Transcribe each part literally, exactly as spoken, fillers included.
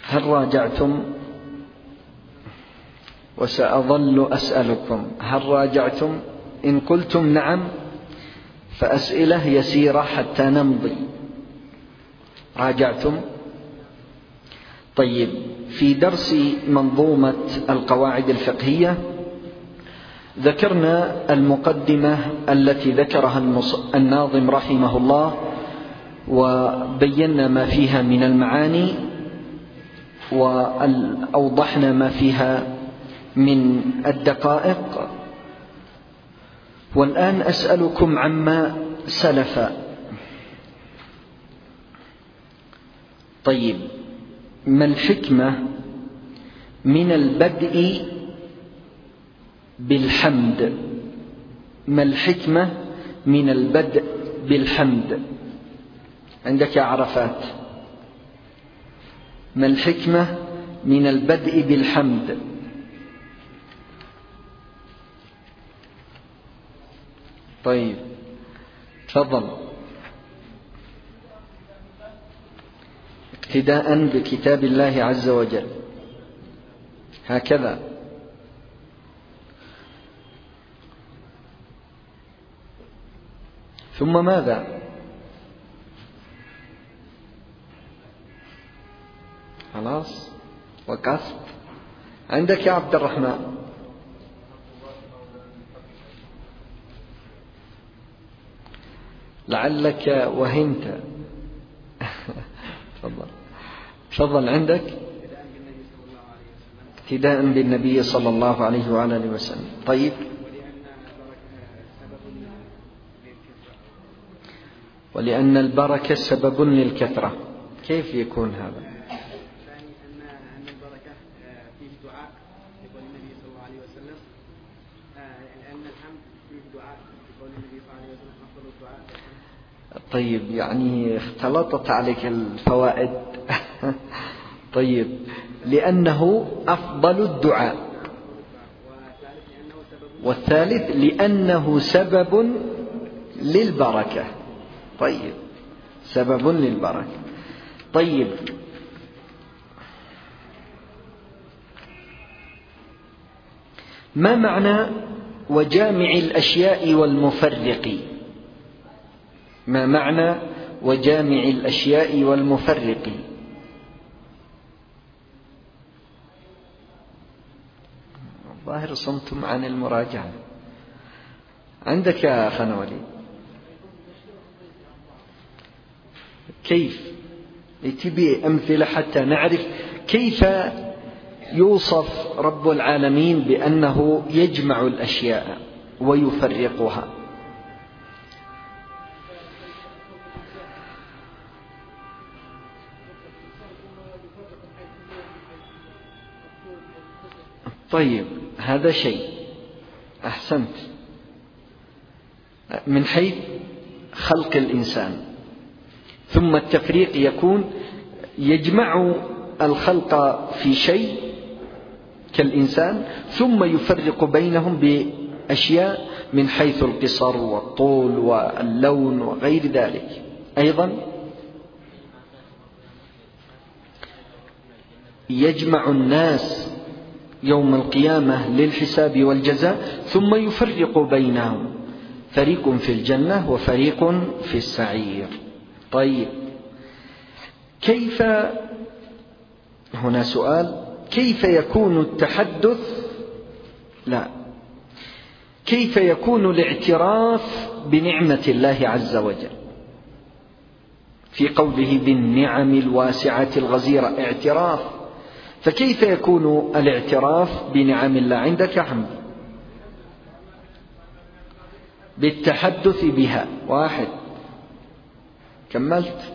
هل راجعتم، وسأظل أسألكم، هل راجعتم؟ إن قلتم نعم فأسئلة يسيرة حتى نمضي. راجعتم؟ طيب، في درس منظومة القواعد الفقهية ذكرنا المقدمة التي ذكرها الناظم رحمه الله، وبينا ما فيها من المعاني، وأوضحنا ما فيها من الدقائق. والآن أسألكم عما سلف. طيب، ما الحكمة من البدء بالحمد؟ ما الحكمة من البدء بالحمد؟ عندك يا عرفات، ما الحكمة من البدء بالحمد؟ طيب تفضل. اقتداء بكتاب الله عز وجل، هكذا. ثم ماذا؟ خلاص وقفت. عندك يا عبد الرحمن. لعلك وهمت. تفضل تفضل. عندك اقتداء بالنبي صلى الله عليه وعلى اله وسلم. طيب، ولأن البركة سبب للكثرة. كيف يكون هذا؟ طيب، يعني اختلطت عليك الفوائد. طيب، لأنه أفضل الدعاء، والثالث لأنه سبب للبركة. طيب، سبب للبركة. طيب، ما معنى وجامع الأشياء والمفرق؟ ما معنى وجامع الأشياء والمفرق؟ الظاهر صمتم عن المراجعة. عندك يا خنولي. كيف؟ تبي أمثلة حتى نعرف كيف يوصف رب العالمين بأنه يجمع الأشياء ويفرقها. طيب، هذا شيء، أحسنت، من حيث خلق الإنسان. ثم التفريق يكون يجمع الخلق في شيء كالإنسان، ثم يفرق بينهم بأشياء من حيث القصر والطول واللون وغير ذلك. أيضا يجمع الناس يوم القيامة للحساب والجزاء، ثم يفرق بينهم، فريق في الجنة وفريق في السعير. طيب، كيف، هنا سؤال، كيف يكون التحدث لا كيف يكون الاعتراف بنعمة الله عز وجل في قوله بالنعم الواسعة الغزيرة؟ اعتراف. فكيف يكون الاعتراف بنعم الله عندك حمد؟ بالتحدث بها. واحد، كملت.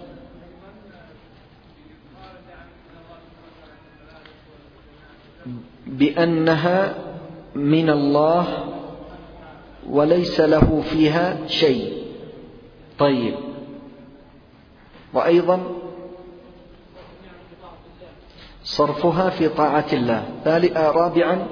بأنها من الله وليس له فيها شيء. طيب، وأيضا صرفها في طاعة الله. رابعا،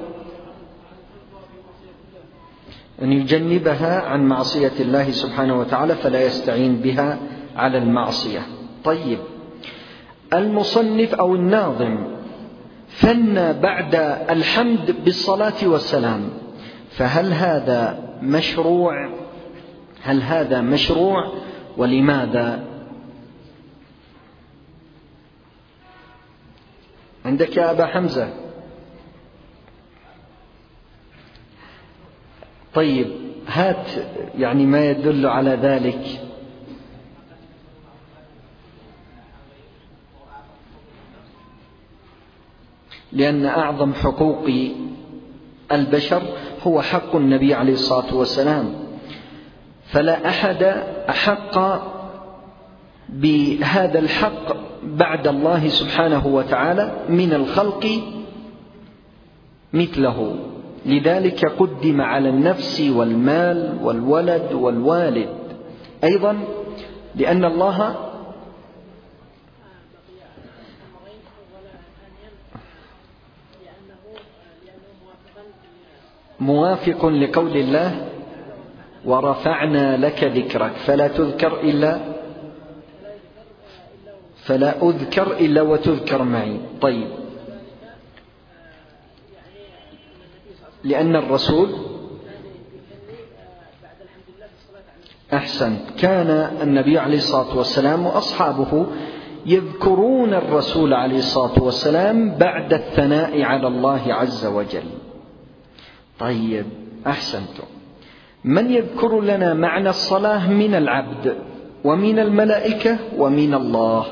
أن يجنبها عن معصية الله سبحانه وتعالى فلا يستعين بها على المعصية. طيب، المصنف أو الناظم ثنى بعد الحمد بالصلاة والسلام، فهل هذا مشروع؟ هل هذا مشروع ولماذا؟ عندك يا أبا حمزة؟ طيب هات يعني ما يدل على ذلك. لأن أعظم حقوق البشر هو حق النبي عليه الصلاة والسلام، فلا أحد أحق بهذا الحق بعد الله سبحانه وتعالى من الخلق مثله، لذلك قدم على النفس والمال والولد والوالد أيضا، لأن الله موافق لقول الله ورفعنا لك ذكرك فلا تذكر إلا فلا أذكر إلا وتذكر معي. طيب، لأن الرسول أحسن كان النبي عليه الصلاة والسلام وأصحابه يذكرون الرسول عليه الصلاة والسلام بعد الثناء على الله عز وجل. طيب أحسنتم. من يذكر لنا معنى الصلاة من العبد ومن الملائكة ومن الله؟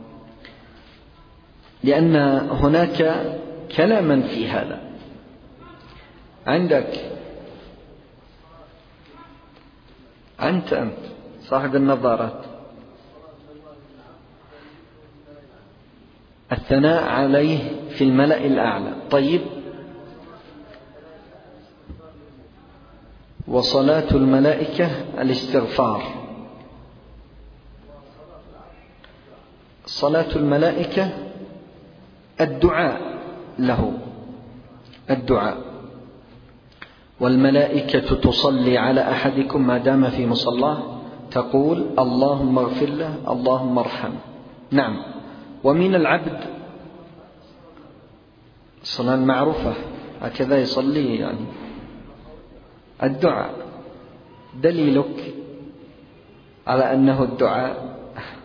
لأن هناك كلاما في هذا. عندك أنت أنت صاحب النظارات. الثناء عليه في الملأ الأعلى. طيب، وصلاة الملائكة الاستغفار. صلاة الملائكة الدعاء له، الدعاء. والملائكة تصلي على أحدكم ما دام في مصلاه تقول اللهم اغفر له اللهم ارحمه. نعم. ومن العبد الصلاة المعروفة هكذا يصلي يعني الدعاء. دليلك على أنه الدعاء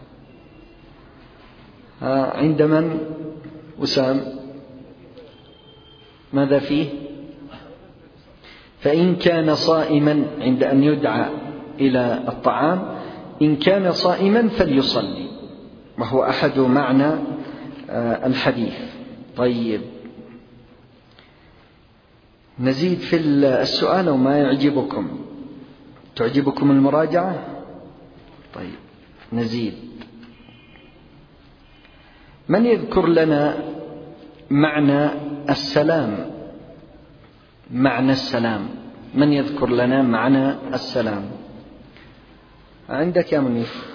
عند من؟ وسام ماذا فيه؟ فإن كان صائما عند أن يدعى إلى الطعام، إن كان صائما فليصلي، وهو أحد معنى الحديث. طيب، نزيد في السؤال وما يعجبكم؟ تعجبكم المراجعة؟ طيب نزيد. من يذكر لنا معنى السلام؟ معنى السلام، من يذكر لنا معنى السلام؟ عندك يا منيف؟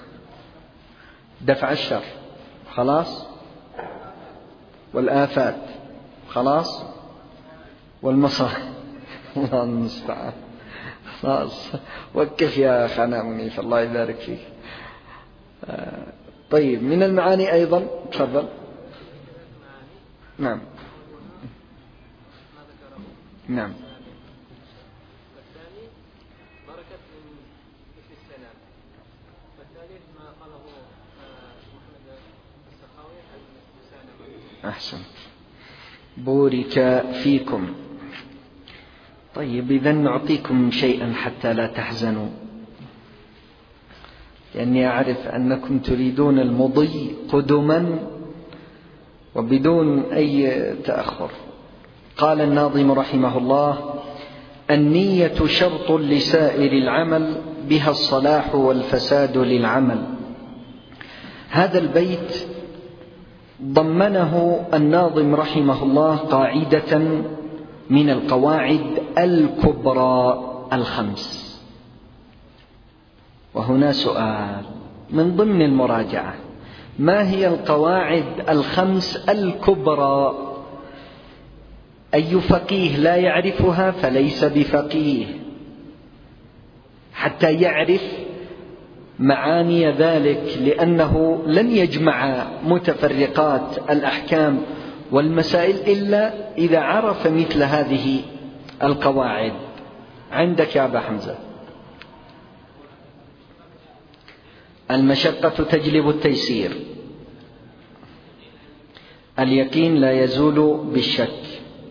دفع الشر خلاص، والآفات خلاص، والمصائب الله المستعان خلاص. وقف يا أخانا منيف الله يبارك فيك. طيب، من المعاني أيضا تفضل. نعم نعم. والثاني بركة من اسم السلام. والثالث ما قاله محمد السخاوي عن المسالمة. أحسنت، بورك فيكم. طيب، إذن نعطيكم شيئا حتى لا تحزنوا، لأني أعرف أنكم تريدون المضي قدما وبدون أي تأخر. قال الناظم رحمه الله: النية شرط لسائر العمل، بها الصلاح والفساد للعمل. هذا البيت ضمنه الناظم رحمه الله قاعدة من القواعد الكبرى الخمس. وهنا سؤال من ضمن المراجعة: ما هي القواعد الخمس الكبرى؟ أي فقيه لا يعرفها فليس بفقيه، حتى يعرف معاني ذلك، لأنه لن يجمع متفرقات الأحكام والمسائل إلا إذا عرف مثل هذه القواعد. عندك يا أبا حمزة. المشقة تجلب التيسير، اليقين لا يزول بالشك،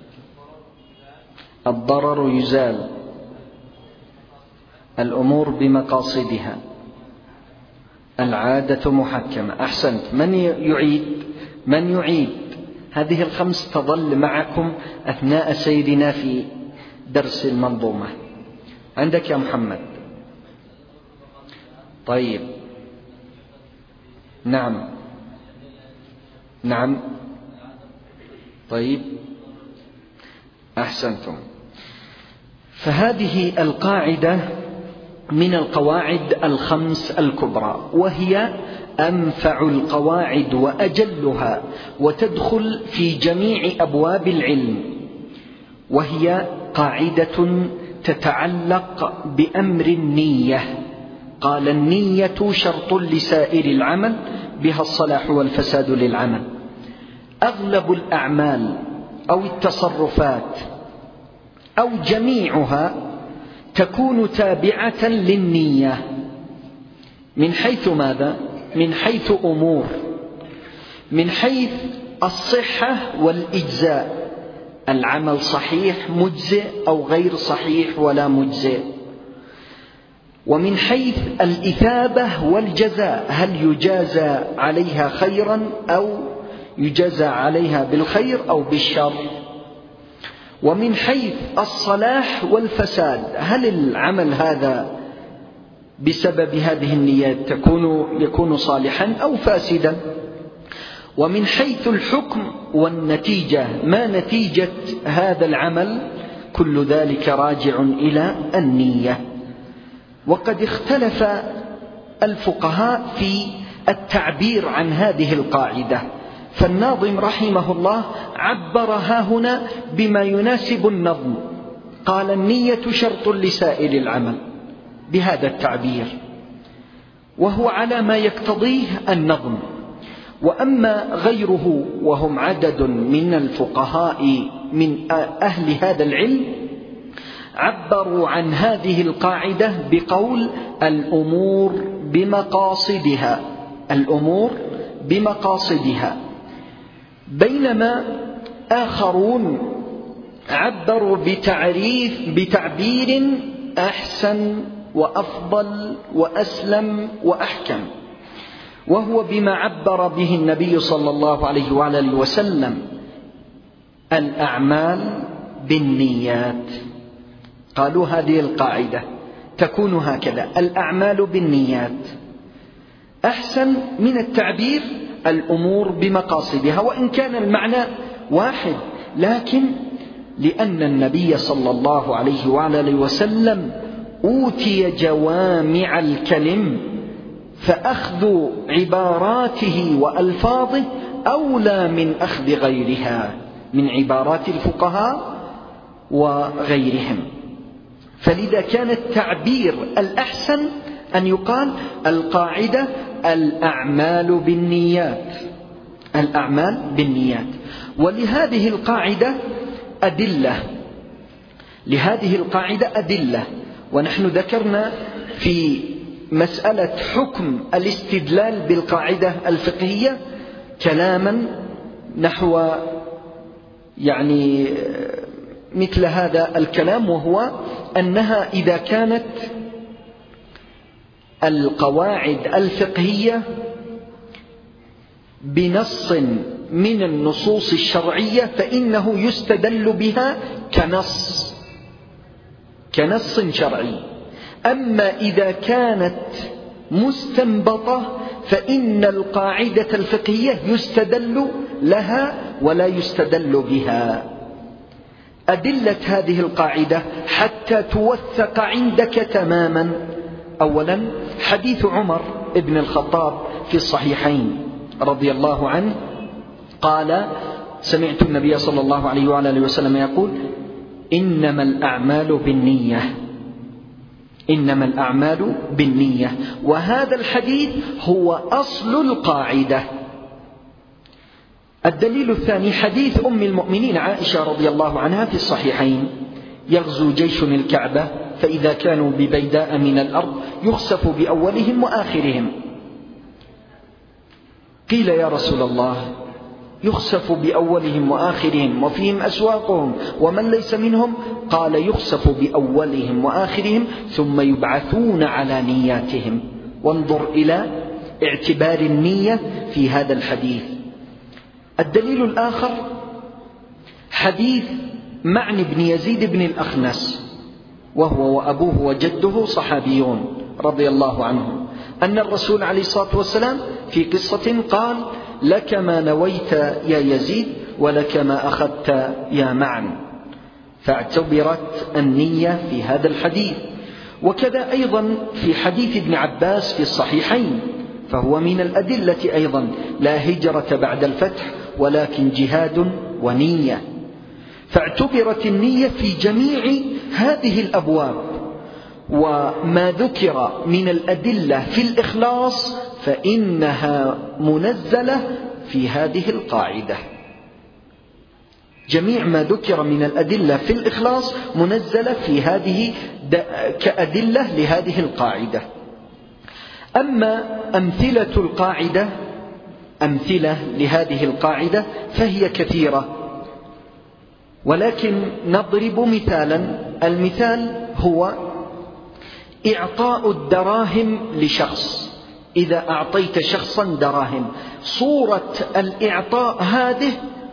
الضرر يزال، الأمور بمقاصدها، العادة محكمة. أحسنت. من يعيد؟ من يعيد؟ هذه الخمس تظل معكم أثناء سيرنا في درس المنظومة. عندك يا محمد. طيب، نعم نعم طيب، أحسنتم. فهذه القاعدة من القواعد الخمس الكبرى، وهي أنفع القواعد وأجلها، وتدخل في جميع أبواب العلم، وهي قاعدة تتعلق بأمر النية. قال: النية شرط لسائر العمل، بها الصلاح والفساد للعمل. أغلب الأعمال أو التصرفات أو جميعها تكون تابعة للنية. من حيث ماذا؟ من حيث أمور، من حيث الصحة والإجزاء، العمل صحيح مجزئ أو غير صحيح ولا مجزئ. ومن حيث الإثابة والجزاء، هل يجازى عليها خيرا أو يجازى عليها بالخير أو بالشر. ومن حيث الصلاح والفساد، هل العمل هذا بسبب هذه النيات تكون يكون صالحا أو فاسدا. ومن حيث الحكم والنتيجة، ما نتيجة هذا العمل، كل ذلك راجع إلى النية. وقد اختلف الفقهاء في التعبير عن هذه القاعدة، فالناظم رحمه الله عبر ها هنا بما يناسب النظم، قال: النية شرط لسائر العمل، بهذا التعبير، وهو على ما يقتضيه النظم. وأما غيره وهم عدد من الفقهاء من أهل هذا العلم، عبروا عن هذه القاعدة بقول: الأمور بمقاصدها، الأمور بمقاصدها. بينما آخرون عبروا بتعريف بتعبير أحسن وأفضل وأسلم وأحكم، وهو بما عبر به النبي صلى الله عليه وآله وسلم: الأعمال بالنيات. قالوا هذه القاعدة تكون هكذا: الأعمال بالنيات. أحسن من التعبير الأمور بمقاصدها، وإن كان المعنى واحد، لكن لأن النبي صلى الله عليه وآله وسلم أوتي جوامع الكلم، فأخذ عباراته وألفاظه أولى من أخذ غيرها من عبارات الفقهاء وغيرهم. فلذا كان التعبير الأحسن أن يقال: القاعدة الأعمال بالنيات، الأعمال بالنيات. ولهذه القاعدة أدلة، لهذه القاعدة أدلة. ونحن ذكرنا في مسألة حكم الاستدلال بالقاعدة الفقهية كلاما نحو يعني مثل هذا الكلام، وهو أنها إذا كانت القواعد الفقهية بنص من النصوص الشرعية فإنه يستدل بها كنص كنص شرعي. أما إذا كانت مستنبطة فإن القاعدة الفقهية يستدل لها ولا يستدل بها. أدلة هذه القاعدة حتى توثق عندك تماما: أولا حديث عمر بن الخطاب في الصحيحين رضي الله عنه قال: سمعت النبي صلى الله عليه وعلى آله وسلم يقول: إنما الأعمال بالنية، إنما الأعمال بالنية. وهذا الحديث هو أصل القاعدة. الدليل الثاني حديث أم المؤمنين عائشة رضي الله عنها في الصحيحين: يغزو جيش الكعبة فإذا كانوا ببيداء من الأرض يخسف بأولهم وآخرهم. قيل: يا رسول الله، يخسف بأولهم وآخرهم وفيهم أسواقهم ومن ليس منهم؟ قال: يخسف بأولهم وآخرهم ثم يبعثون على نياتهم. وانظر إلى اعتبار النية في هذا الحديث. الدليل الآخر حديث معن بن يزيد بن الأخنس، وهو وأبوه وجده صحابيون رضي الله عنهم، أن الرسول عليه الصلاة والسلام في قصة قال: لك ما نويت يا يزيد ولك ما أخذت يا معن، فاعتبرت النية في هذا الحديث. وكذا أيضا في حديث ابن عباس في الصحيحين، فهو من الأدلة أيضا: لا هجرة بعد الفتح ولكن جهاد ونية. فاعتبرت النية في جميع هذه الأبواب. وما ذكر من الأدلة في الإخلاص فإنها منزلة في هذه القاعدة. جميع ما ذكر من الأدلة في الإخلاص منزلة في هذه كأدلة لهذه القاعدة. أما أمثلة القاعدة، أمثلة لهذه القاعدة فهي كثيرة، ولكن نضرب مثالا. المثال هو إعطاء الدراهم لشخص. إذا أعطيت شخصا دراهم، صورة الإعطاء هذه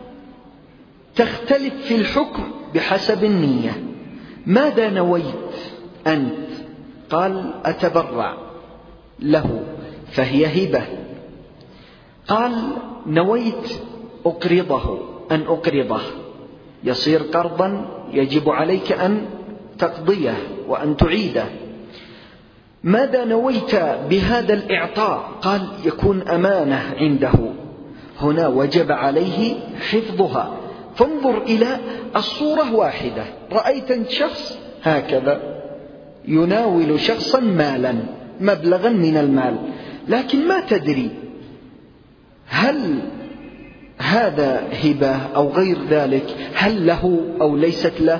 تختلف في الحكم بحسب النية. ماذا نويت أنت؟ قال: أتبرع له، فهي هبة. قال: نويت أقرضه، أن أقرضه، يصير قرضا يجب عليك أن تقضيه وأن تعيده. ماذا نويت بهذا الإعطاء؟ قال: يكون أمانة عنده، هنا وجب عليه حفظها. فانظر إلى الصورة واحدة. رأيت شخص هكذا يناول شخصا مالا، مبلغا من المال، لكن ما تدري هل هذا هبة أو غير ذلك، هل له أو ليست له.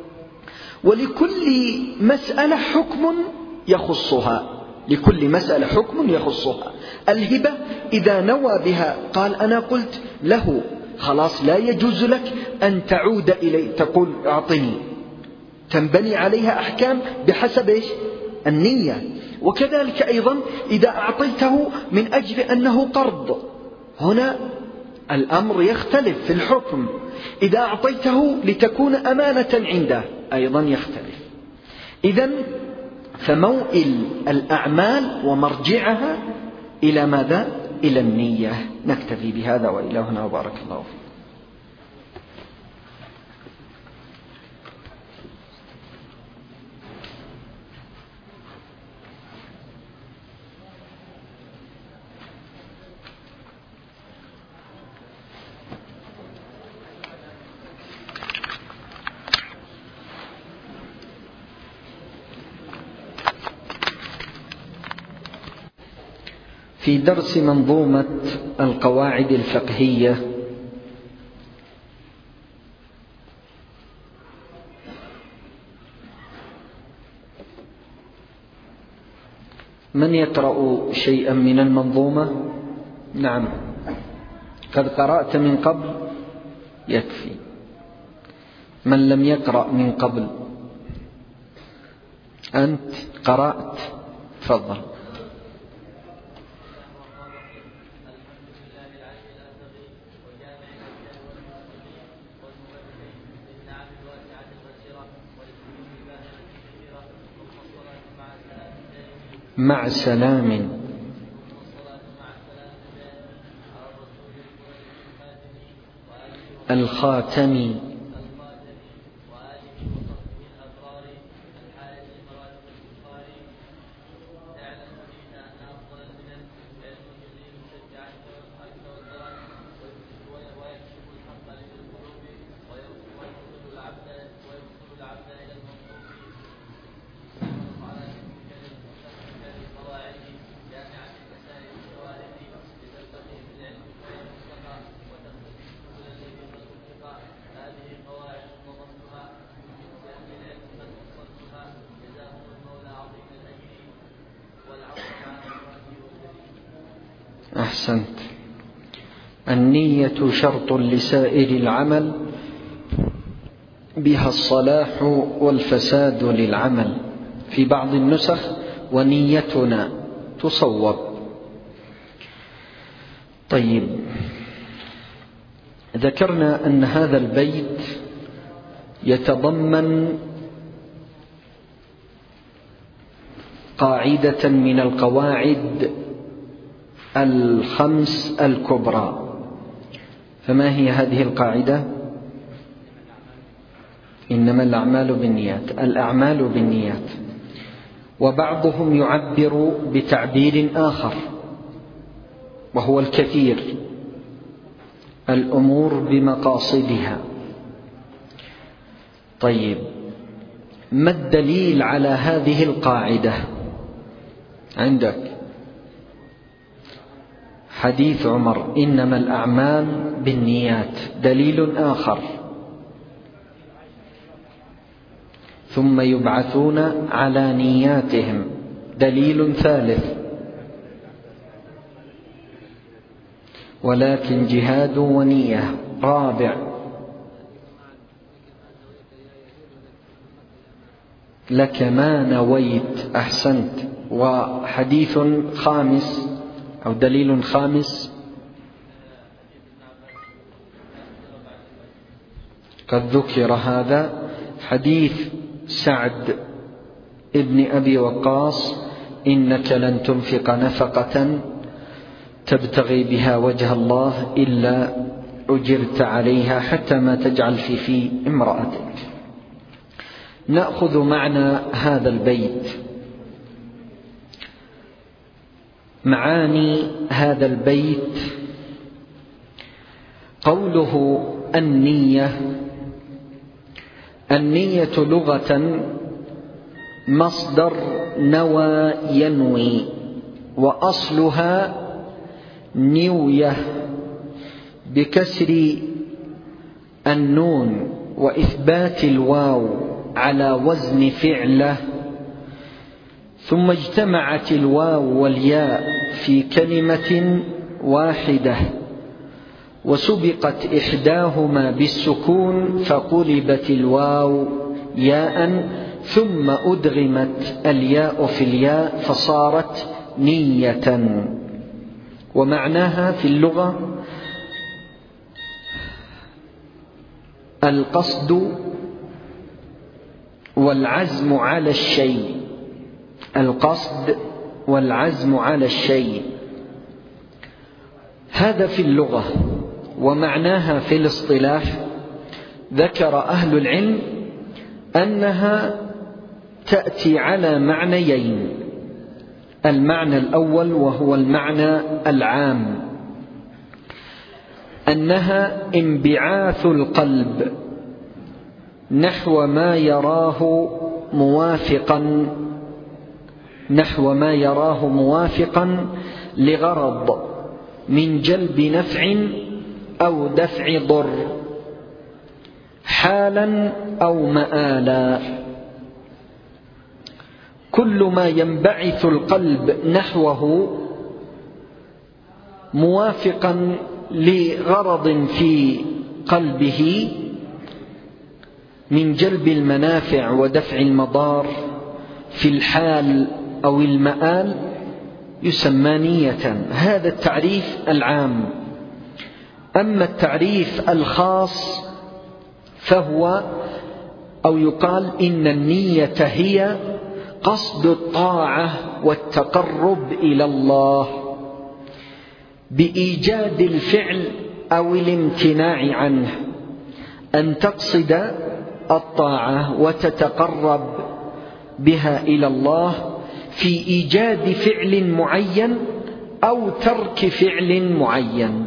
ولكل مسألة حكم يخصها، لكل مسألة حكم يخصها. الهبة إذا نوى بها قال: أنا قلت له، خلاص لا يجوز لك أن تعود إليه تقول أعطني، تنبني عليها أحكام بحسب إيش؟ النية. وكذلك أيضا إذا أعطيته من أجل أنه قرض، هنا الأمر يختلف في الحكم. إذا أعطيته لتكون أمانة عنده أيضا يختلف. إذن فموئل الأعمال ومرجعها إلى ماذا؟ إلى النية. نكتفي بهذا وإلى هنا، وبارك الله فيك. في درس منظومة القواعد الفقهية من يقرأ شيئا من المنظومة؟ نعم، قد قرأت من قبل يكفي. من لم يقرأ من قبل؟ أنت قرأت، تفضل. مع سلام. الخاتم. أحسنت. النية شرط لسائر العمل، بها الصلاح والفساد للعمل. في بعض النسخ ونيتنا تصوب. طيب، ذكرنا أن هذا البيت يتضمن قاعدة من القواعد الخمس الكبرى. فما هي هذه القاعدة؟ إنما الأعمال بالنيات. الأعمال بالنيات. وبعضهم يعبر بتعبير آخر وهو الكثير: الأمور بمقاصدها. طيب، ما الدليل على هذه القاعدة؟ عندك حديث عمر: إنما الأعمال بالنيات. دليل آخر: ثم يبعثون على نياتهم. دليل ثالث: ولكن جهاد ونية. رابع: لك ما نويت. أحسنت. وحديث خامس أو دليل خامس قد ذكر هذا، حديث سعد ابن أبي وقاص: إنك لن تنفق نفقة تبتغي بها وجه الله إلا أجرت عليها حتى ما تجعل في في امرأتك. نأخذ معنى هذا البيت. معاني هذا البيت: قوله النية. النية لغة مصدر نوى ينوي، وأصلها نوية بكسر النون وإثبات الواو على وزن فعله، ثم اجتمعت الواو والياء في كلمة واحدة وسبقت إحداهما بالسكون فقلبت الواو ياء، ثم أدغمت الياء في الياء فصارت نية. ومعناها في اللغة القصد والعزم على الشيء. القصد والعزم على الشيء، هذا في اللغة. ومعناها في الاصطلاح ذكر أهل العلم أنها تأتي على معنيين: المعنى الأول وهو المعنى العام، أنها انبعاث القلب نحو ما يراه موافقا نحو ما يراه موافقا لغرض من جلب نفع أو دفع ضر، حالا أو مآلا. كل ما ينبعث القلب نحوه موافقا لغرض في قلبه من جلب المنافع ودفع المضار في الحال أو المآل يسمى نية. هذا التعريف العام. أما التعريف الخاص فهو أو يقال إن النية هي قصد الطاعة والتقرب إلى الله بإيجاد الفعل أو الامتناع عنه، أن تقصد الطاعة وتتقرب بها إلى الله في إيجاد فعل معين أو ترك فعل معين.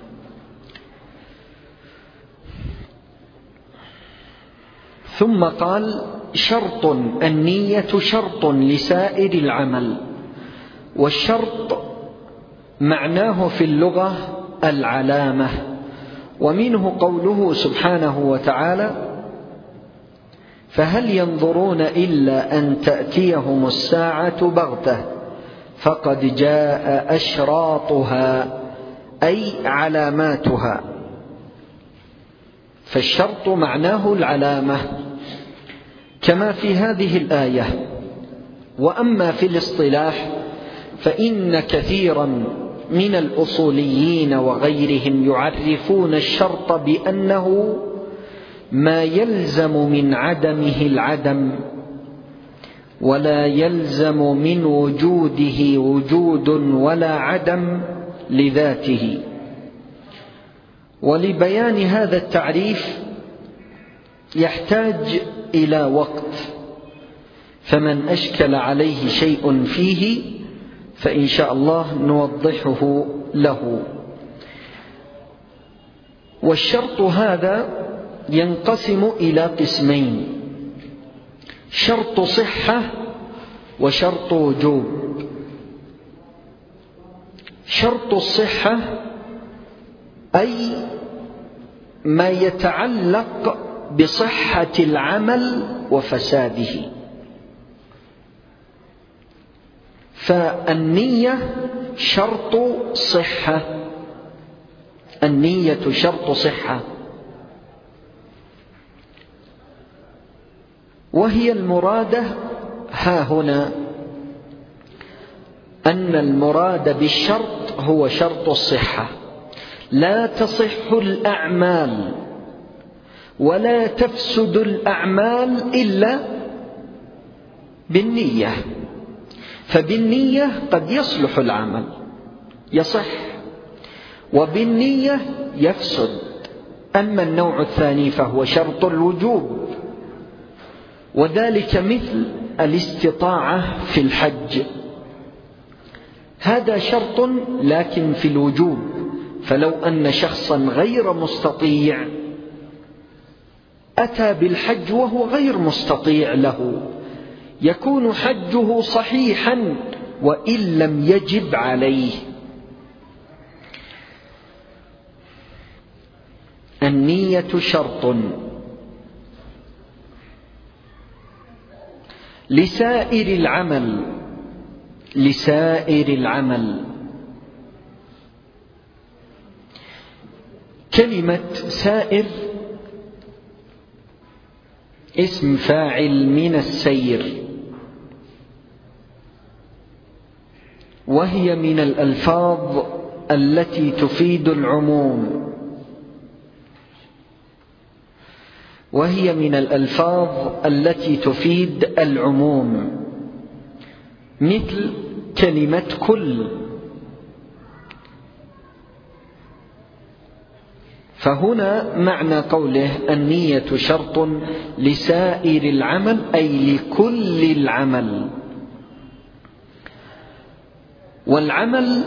ثم قال: شرط. النية شرط لسائر العمل. والشرط معناه في اللغة العلامة، ومنه قوله سبحانه وتعالى: فهل ينظرون إلا أن تأتيهم الساعة بغتة فقد جاء أشراطها أي علاماتها، فالشرط معناه العلامة كما في هذه الآية. وأما في الاصطلاح فإن كثيرا من الأصوليين وغيرهم يعرفون الشرط بأنه ما يلزم من عدمه العدم ولا يلزم من وجوده وجود ولا عدم لذاته. ولبيان هذا التعريف يحتاج إلى وقت، فمن أشكل عليه شيء فيه فإن شاء الله نوضحه له. والشرط هذا ينقسم إلى قسمين: شرط صحة وشرط وجوب. شرط الصحة أي ما يتعلق بصحة العمل وفساده، فالنية شرط صحة، النية شرط صحة، وهي المرادة ها هنا أن المراد بالشرط هو شرط الصحة. لا تصح الأعمال ولا تفسد الأعمال إلا بالنية، فبالنية قد يصلح العمل يصح، وبالنية يفسد. أما النوع الثاني فهو شرط الوجوب، وذلك مثل الاستطاعة في الحج، هذا شرط لكن في الوجوب، فلو أن شخصا غير مستطيع أتى بالحج وهو غير مستطيع له يكون حجه صحيحا وإن لم يجب عليه. النية شرط لسائر العمل، لسائر العمل. كلمة سائر اسم فاعل من السير، وهي من الألفاظ التي تفيد العموم، وهي من الألفاظ التي تفيد العموم مثل كلمة كل. فهنا معنى قوله النية شرط لسائر العمل أي لكل العمل. والعمل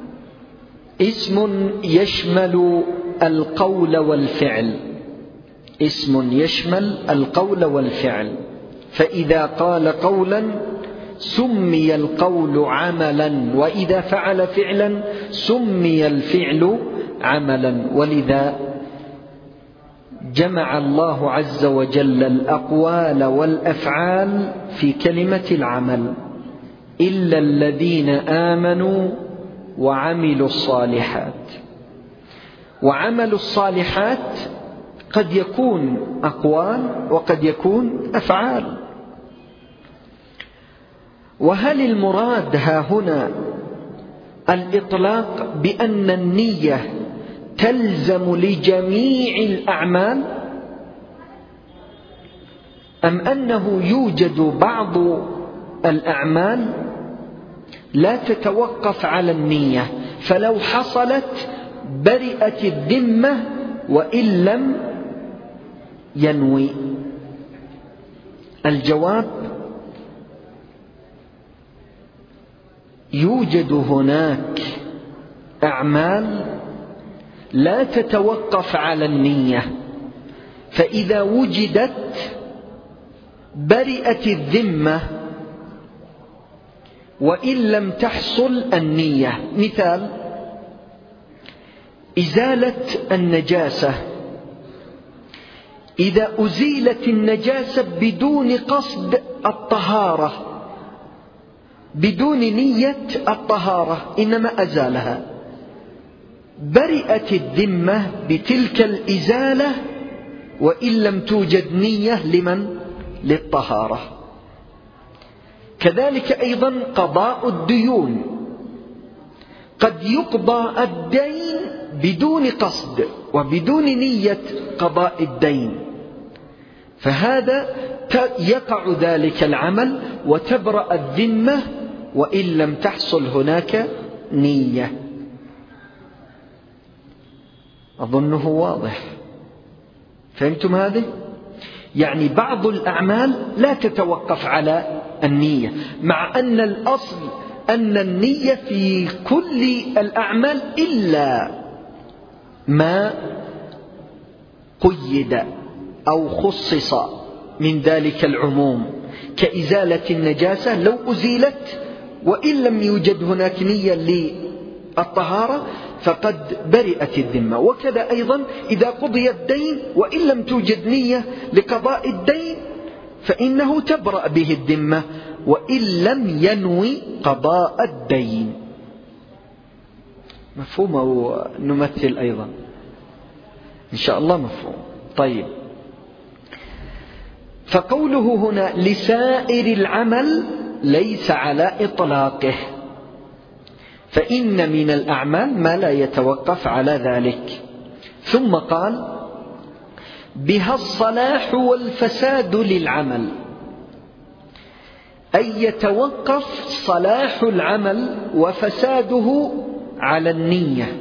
اسم يشمل القول والفعل، اسم يشمل القول والفعل، فإذا قال قولا سمي القول عملا، وإذا فعل فعلا سمي الفعل عملا. ولذا جمع الله عز وجل الأقوال والأفعال في كلمة العمل: إلا الذين آمنوا وعملوا الصالحات. وعمل الصالحات قد يكون أقوال وقد يكون أفعال. وهل المراد ها هنا الإطلاق بأن النية تلزم لجميع الأعمال، أم أنه يوجد بعض الأعمال لا تتوقف على النية، فلو حصلت برئت الذمة وإن لم ينوي؟ الجواب: يوجد هناك أعمال لا تتوقف على النية، فإذا وجدت برئت الذمة وإن لم تحصل النية. مثال: إزالة النجاسة، إذا أزيلت النجاسة بدون قصد الطهارة، بدون نية الطهارة، إنما أزالها، برئت الذمة بتلك الإزالة وإن لم توجد نية لمن؟ للطهارة. كذلك أيضا قضاء الديون، قد يقضى الدين بدون قصد وبدون نية قضاء الدين، فهذا يقع ذلك العمل وتبرأ الذمة وإن لم تحصل هناك نية. أظنه واضح. فهمتم هذه؟ يعني بعض الأعمال لا تتوقف على النية، مع أن الأصل أن النية في كل الأعمال إلا ما قيد أو خصص من ذلك العموم، كإزالة النجاسة لو أزيلت وإن لم يوجد هناك نية للطهارة فقد برئت الذمة. وكذا أيضا إذا قضي الدين وإن لم توجد نية لقضاء الدين فإنه تبرأ به الذمة وإن لم ينوي قضاء الدين. مفهوم أو نمثل أيضا؟ إن شاء الله مفهوم. طيب، فقوله هنا لسائر العمل ليس على إطلاقه، فإن من الأعمال ما لا يتوقف على ذلك. ثم قال بها الصلاح والفساد للعمل، أي يتوقف صلاح العمل وفساده على النية.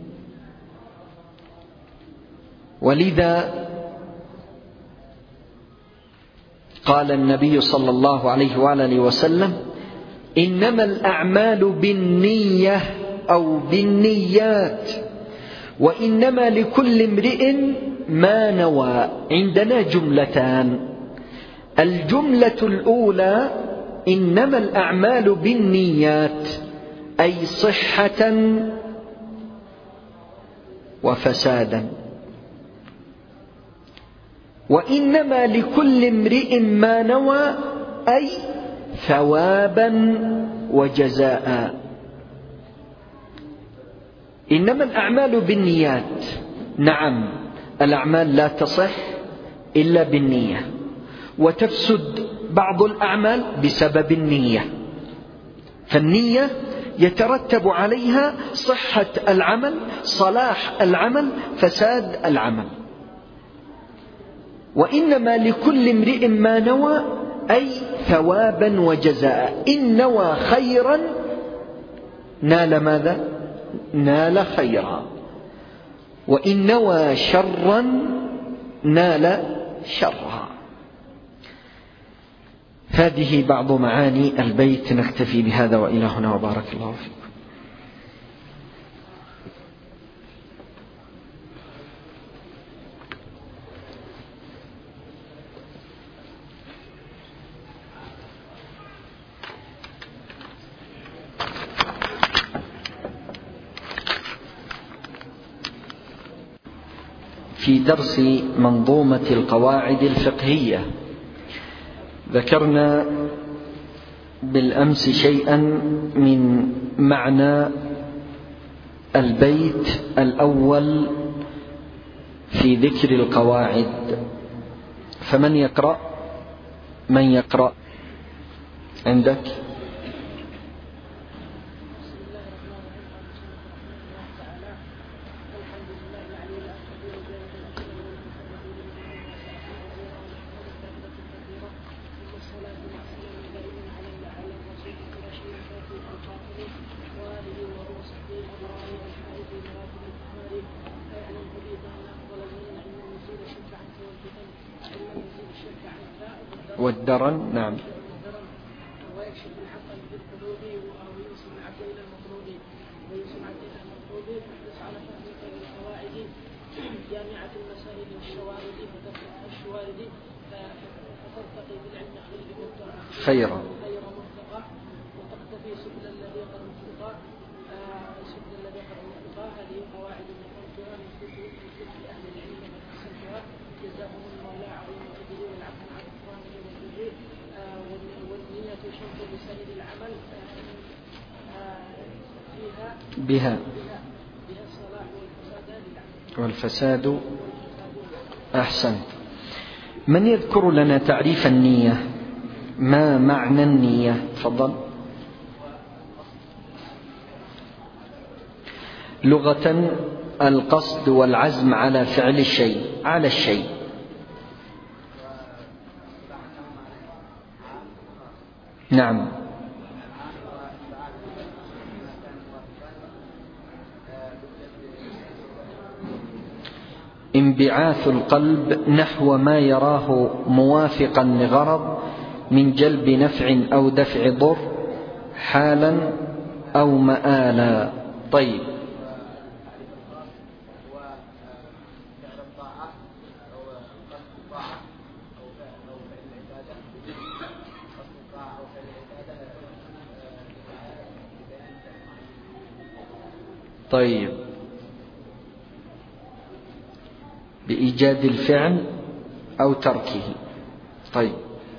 ولذا قال النبي صلى الله عليه وآله وسلم إنما الأعمال بالنية أو بالنيات وإنما لكل امرئ ما نوى. عندنا جملتان، الجملة الأولى إنما الأعمال بالنيات أي صحة وفسادا، وإنما لكل امرئ ما نوى أي ثوابا وجزاء. إنما الأعمال بالنيات، نعم الأعمال لا تصح إلا بالنية، وتفسد بعض الأعمال بسبب النية، فالنية يترتب عليها صحة العمل، صلاح العمل، فساد العمل. وإنما لكل امرئ ما نوى أي ثوابا وجزاء. إن نوى خيرا نال ماذا؟ نال خيرا، وإن نوى شرا نال شرا. هذه بعض معاني البيت. نكتفي بهذا وإلى هنا وبارك الله فيكم. في درس منظومة القواعد الفقهية ذكرنا بالأمس شيئا من معنى البيت الأول في ذكر القواعد، فمن يقرأ؟ من يقرأ عندك؟ والدرن، نعم. ويكشف الحق بالحدود ويوصل العبد الى المطلوب ويوصل العبد الى المطلوب ويحرص على فهم خير القواعد جامعة المسائل والشوارد فتفتح الشوارد فترتقي بالعلم خيرا خير مرتقى وتقتفي سبل الذي قد اتقى سبل الذي قد اتقى. هذه قواعد ذكرتها من كتب اهل العلم وتحسنتها جزاهم المولى عظيم الاجر والعفو عن اخوانه والبر. والنية شرط لسائر العمل فيها بها بها صلاح والفساد أحسنت. من يذكر لنا تعريف النية؟ ما معنى النية؟ تفضل. لغة القصد والعزم على فعل الشيء، على الشيء. نعم. انبعاث القلب نحو ما يراه موافقا لغرض من جلب نفع أو دفع ضر حالا أو مآلا. طيب، طيب بإيجاد الفعل أو تركه. طيب،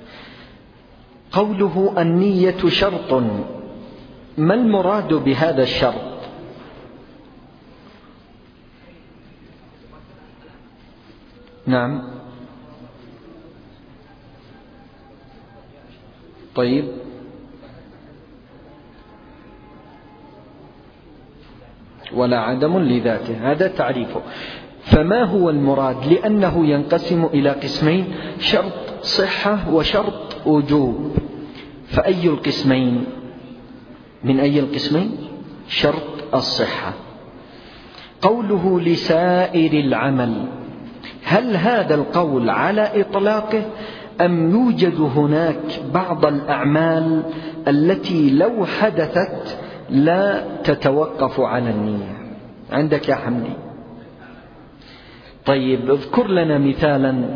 قوله النية شرط، ما المراد بهذا الشرط؟ نعم. طيب، ولا عدم لذاته، هذا تعريفه. فما هو المراد؟ لأنه ينقسم إلى قسمين: شرط صحة وشرط وجوب. فأي القسمين؟ من أي القسمين؟ شرط الصحة. قوله لسائر العمل، هل هذا القول على إطلاقه أم يوجد هناك بعض الأعمال التي لو حدثت لا تتوقف على النية؟ عندك يا حمدي؟ طيب، اذكر لنا مثالا.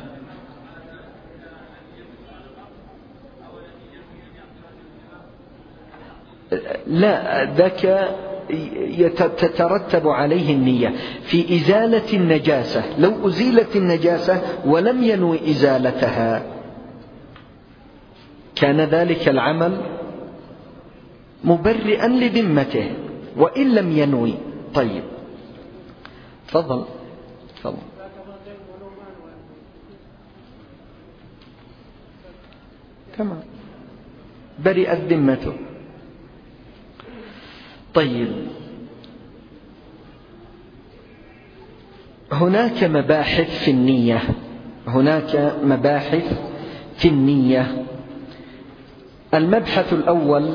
لا، ذاك تترتب عليه النية في إزالة النجاسة. لو أزيلت النجاسة ولم ينوي إزالتها كان ذلك العمل مبرئا لذمته وإن لم ينوي. طيب، تفضل تفضل. تمام، برئت ذمته. طيب، هناك مباحث في النية، هناك مباحث في النية. المبحث الأول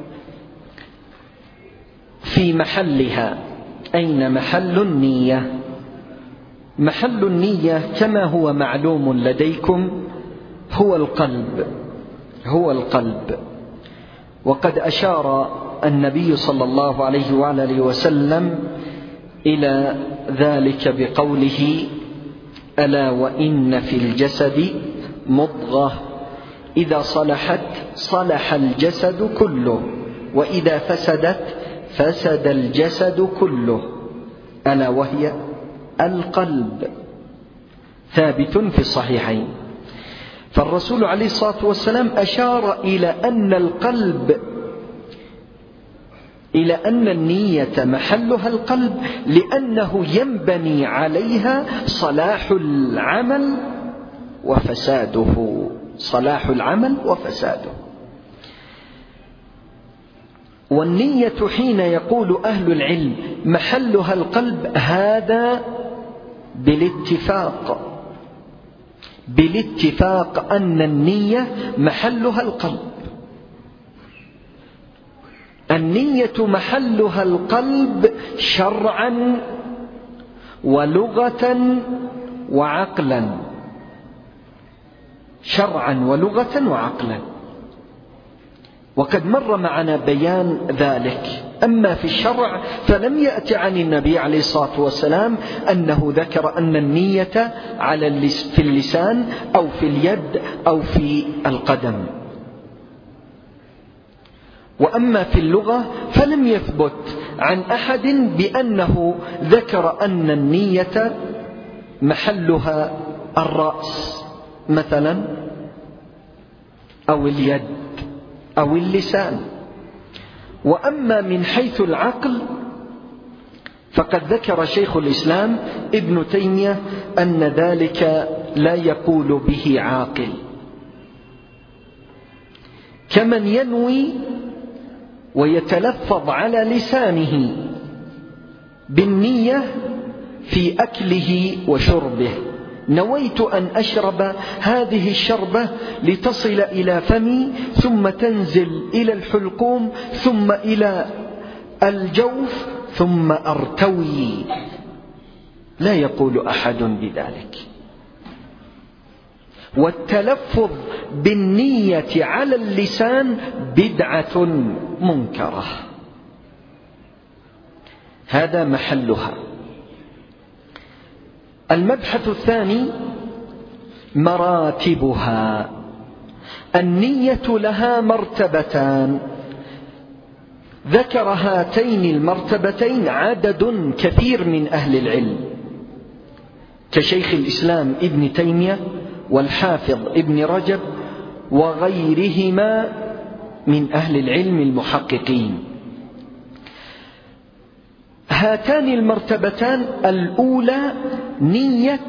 في محلها. أين محل النية؟ محل النية كما هو معلوم لديكم هو القلب، هو القلب. وقد أشار النبي صلى الله عليه وآله وسلم إلى ذلك بقوله: ألا وإن في الجسد مضغة إذا صلحت صلح الجسد كله وإذا فسدت فسد الجسد كله، ألا وهي القلب. ثابت في الصحيحين. فالرسول عليه الصلاة والسلام أشار إلى أن القلب، إلى أن النية محلها القلب، لأنه ينبني عليها صلاح العمل وفساده، صلاح العمل وفساده. والنية حين يقول أهل العلم محلها القلب، هذا بالاتفاق، بالاتفاق أن النية محلها القلب. النية محلها القلب شرعا ولغة وعقلا، شرعا ولغة وعقلا. وقد مر معنا بيان ذلك. أما في الشرع فلم يأت عن النبي عليه الصلاة والسلام أنه ذكر أن النية على في اللسان أو في اليد أو في القدم. وأما في اللغة فلم يثبت عن أحد بأنه ذكر أن النية محلها الرأس مثلا أو اليد أو اللسان. وأما من حيث العقل فقد ذكر شيخ الإسلام ابن تيمية أن ذلك لا يقول به عاقل، كمن ينوي ويتلفظ على لسانه بالنية في أكله وشربه: نويت أن أشرب هذه الشربة لتصل إلى فمي ثم تنزل إلى الحلقوم ثم إلى الجوف ثم أرتوي. لا يقول أحد بذلك. والتلفظ بالنية على اللسان بدعة منكرة، هذا محلها. المبحث الثاني مراتبها. النية لها مرتبتان، ذكر هاتين المرتبتين عدد كثير من أهل العلم كشيخ الإسلام ابن تيمية والحافظ ابن رجب وغيرهما من أهل العلم المحققين. هاتان المرتبتان: الأولى نية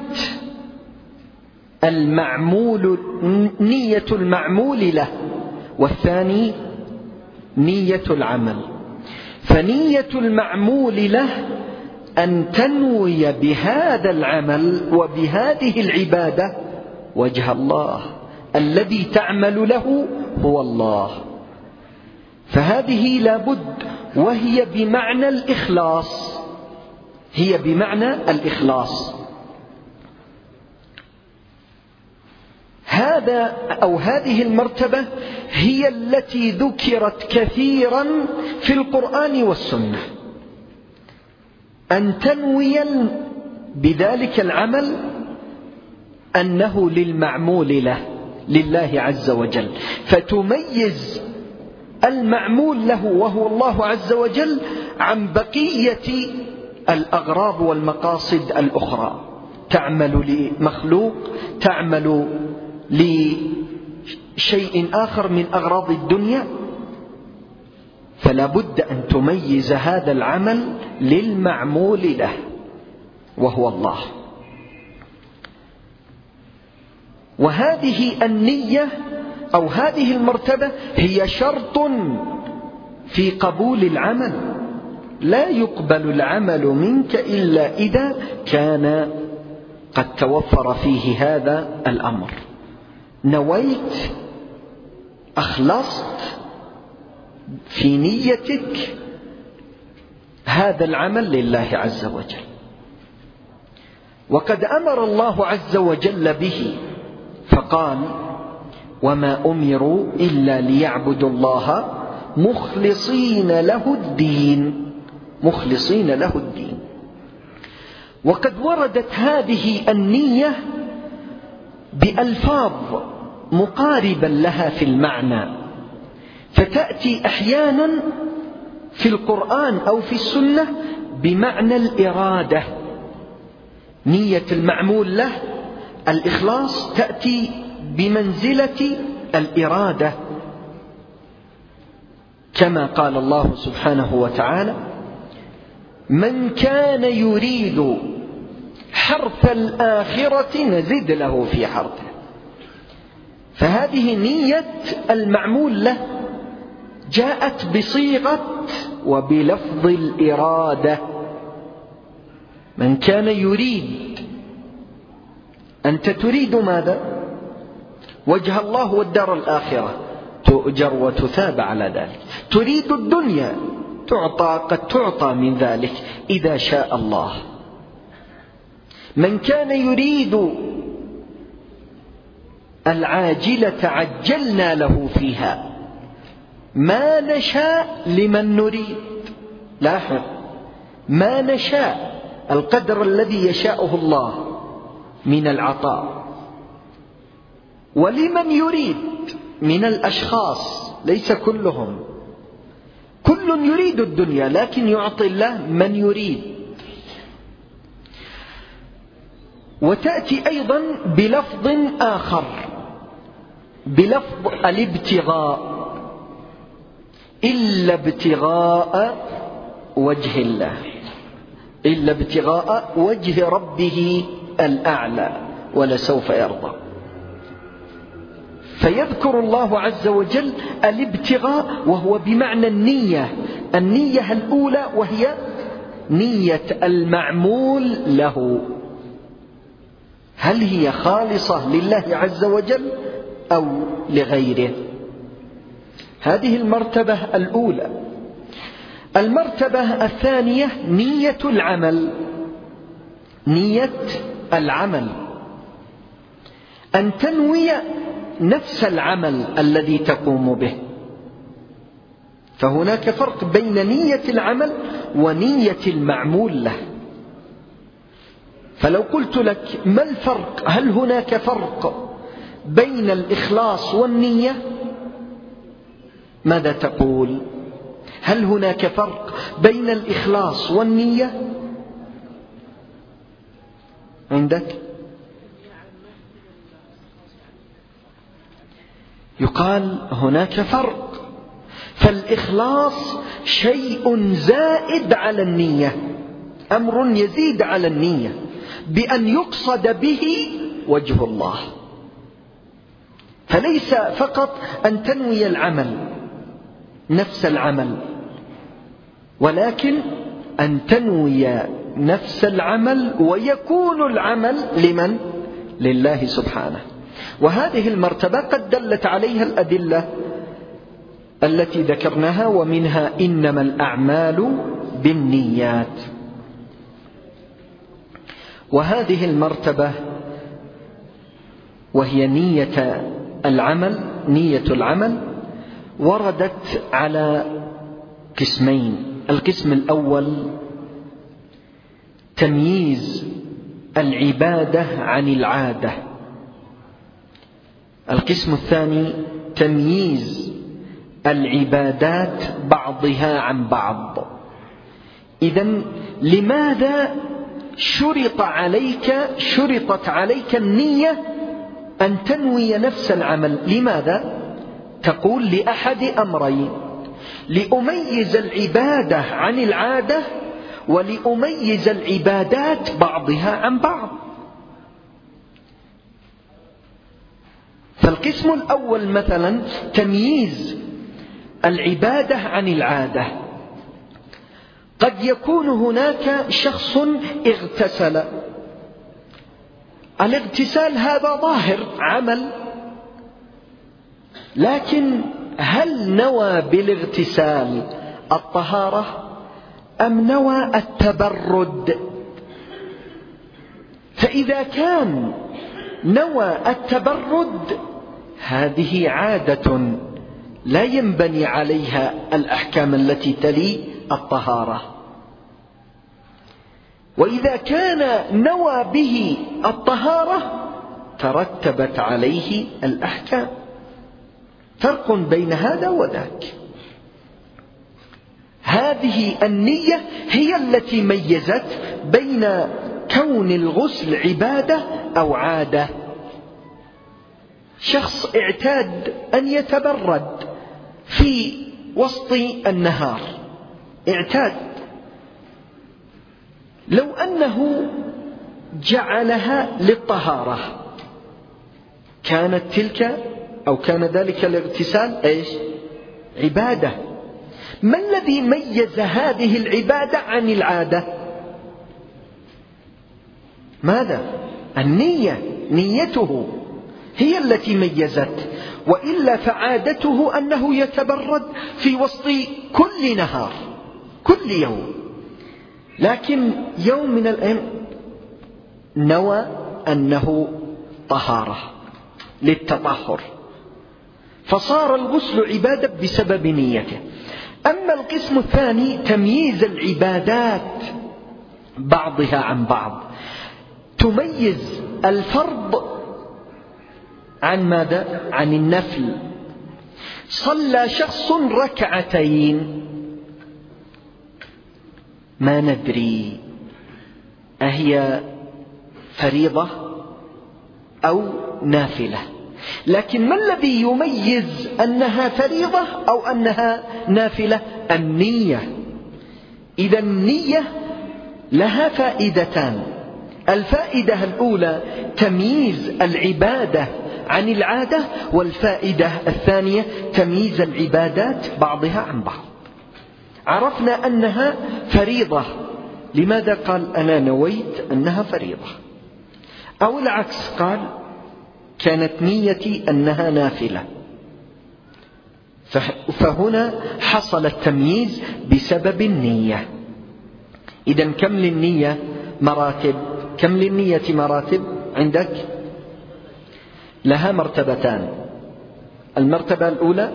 المعمول نية المعمول له، والثاني نية العمل. فنية المعمول له أن تنوي بهذا العمل وبهذه العبادة وجه الله، الذي تعمل له هو الله، فهذه لابد، وهي بمعنى الإخلاص، هي بمعنى الإخلاص. هذا أو هذه المرتبة هي التي ذكرت كثيرا في القرآن والسنة، أن تنوي بذلك العمل أنه للمعمول له، لله عز وجل، فتميز المعمول له وهو الله عز وجل عن بقية الأغراض والمقاصد الأخرى. تعمل لمخلوق، تعمل لشيء آخر من أغراض الدنيا، فلا بد أن تميز هذا العمل للمعمول له وهو الله. وهذه النية أو هذه المرتبة هي شرط في قبول العمل. لا يقبل العمل منك إلا إذا كان قد توفر فيه هذا الأمر. نويت، أخلصت في نيتك هذا العمل لله عز وجل. وقد أمر الله عز وجل به فقال: وما أمروا إلا ليعبدوا الله مخلصين له الدين، مخلصين له الدين. وقد وردت هذه النية بألفاظ مقاربا لها في المعنى، فتأتي أحيانا في القرآن أو في السنة بمعنى الإرادة. نية المعمول له الإخلاص تأتي بمنزلة الإرادة، كما قال الله سبحانه وتعالى: من كان يريد حرث الآخرة نزد له في حرثه. فهذه نية المعمول له جاءت بصيغة وبلفظ الإرادة. من كان يريد، أنت تريد ماذا؟ وجه الله والدار الآخرة، تؤجر وتثاب على ذلك. تريد الدنيا، تعطى، قد تعطى من ذلك إذا شاء الله. من كان يريد العاجلة عجلنا له فيها ما نشاء لمن نريد. لاحظ، ما نشاء، القدر الذي يشاءه الله من العطاء، ولمن يريد من الأشخاص، ليس كلهم، كل يريد الدنيا لكن يعطي الله من يريد. وتأتي أيضا بلفظ آخر، بلفظ الابتغاء: إلا ابتغاء وجه الله. إلا ابتغاء وجه ربه الأعلى ولسوف يرضى. فيذكر الله عز وجل الابتغاء وهو بمعنى النية، النية الأولى وهي نية المعمول له، هل هي خالصة لله عز وجل أو لغيره؟ هذه المرتبة الأولى. المرتبة الثانية نية العمل. نية العمل أن تنوي نفس العمل الذي تقوم به. فهناك فرق بين نية العمل ونية المعمول له. فلو قلت لك ما الفرق، هل هناك فرق بين الإخلاص والنية؟ ماذا تقول؟ هل هناك فرق بين الإخلاص والنية عندك؟ يقال هناك فرق. فالإخلاص شيء زائد على النية، أمر يزيد على النية بأن يقصد به وجه الله. فليس فقط أن تنوي العمل نفس العمل، ولكن أن تنوي نفس العمل ويكون العمل لمن؟ لله سبحانه. وهذه المرتبة قد دلت عليها الأدلة التي ذكرناها، ومنها إنما الأعمال بالنيات. وهذه المرتبة وهي نية العمل، نية العمل وردت على قسمين. القسم الأول تمييز العبادة عن العادة. القسم الثاني تمييز العبادات بعضها عن بعض. إذن لماذا شرط عليك شرطت عليك النية أن تنوي نفس العمل؟ لماذا؟ تقول لأحد أمرين: لأميز العبادة عن العادة، ولأميز العبادات بعضها عن بعض. فالقسم الأول مثلا تمييز العبادة عن العادة. قد يكون هناك شخص اغتسل، الاغتسال هذا ظاهر عمل، لكن هل نوى بالاغتسال الطهارة أم نوى التبرد؟ فإذا كان نوى التبرد هذه عادة لا ينبني عليها الأحكام التي تلي الطهارة. وإذا كان نوى به الطهارة ترتبت عليه الأحكام. فرق بين هذا وذاك. هذه النية هي التي ميزت بين كون الغسل عبادة أو عادة. شخص اعتاد أن يتبرد في وسط النهار، اعتاد، لو أنه جعلها للطهارة كانت تلك أو كان ذلك الاغتسال ايش؟ عبادة. ما الذي ميز هذه العبادة عن العادة؟ ماذا؟ النية، نيته هي التي ميزت. وإلا فعادته أنه يتبرد في وسط كل نهار كل يوم، لكن يوم من الأيام نوى أنه طهارة للتطهر، فصار الغسل عبادة بسبب نيته. أما القسم الثاني تمييز العبادات بعضها عن بعض، تميز الفرض عن ماذا؟ عن النفل. صلى شخص ركعتين، ما ندري أهي فريضة أو نافلة، لكن ما الذي يميز أنها فريضة أو أنها نافلة؟ النية. إذا النية لها فائدتان. الفائدة الأولى تمييز العبادة عن العادة، والفائدة الثانية تمييز العبادات بعضها عن بعض. عرفنا أنها فريضة، لماذا قال أنا نويت أنها فريضة؟ أو العكس، قال كانت نيتي أنها نافلة، فهنا حصل التمييز بسبب النية. إذن كم للنية مراتب؟ كم للنية مراتب عندك؟ لها مرتبتان. المرتبة الأولى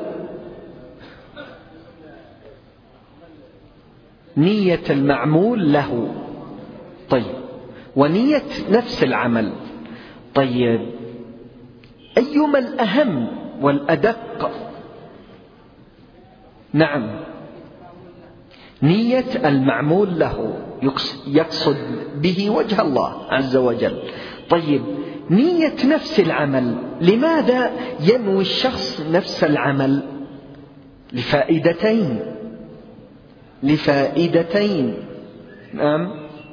نية المعمول له، طيب، ونية نفس العمل. طيب، أيما الأهم والأدق؟ نعم، نية المعمول له، يقصد به وجه الله عز وجل. طيب، نية نفس العمل، لماذا ينوي الشخص نفس العمل؟ لفائدتين لفائدتين نعم،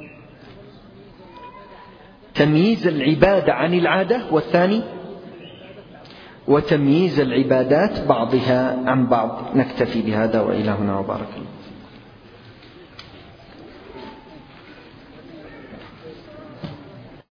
تمييز العبادة عن العادة، والثاني وتمييز العبادات بعضها عن بعض. نكتفي بهذا، وإلى هنا وبارك الله.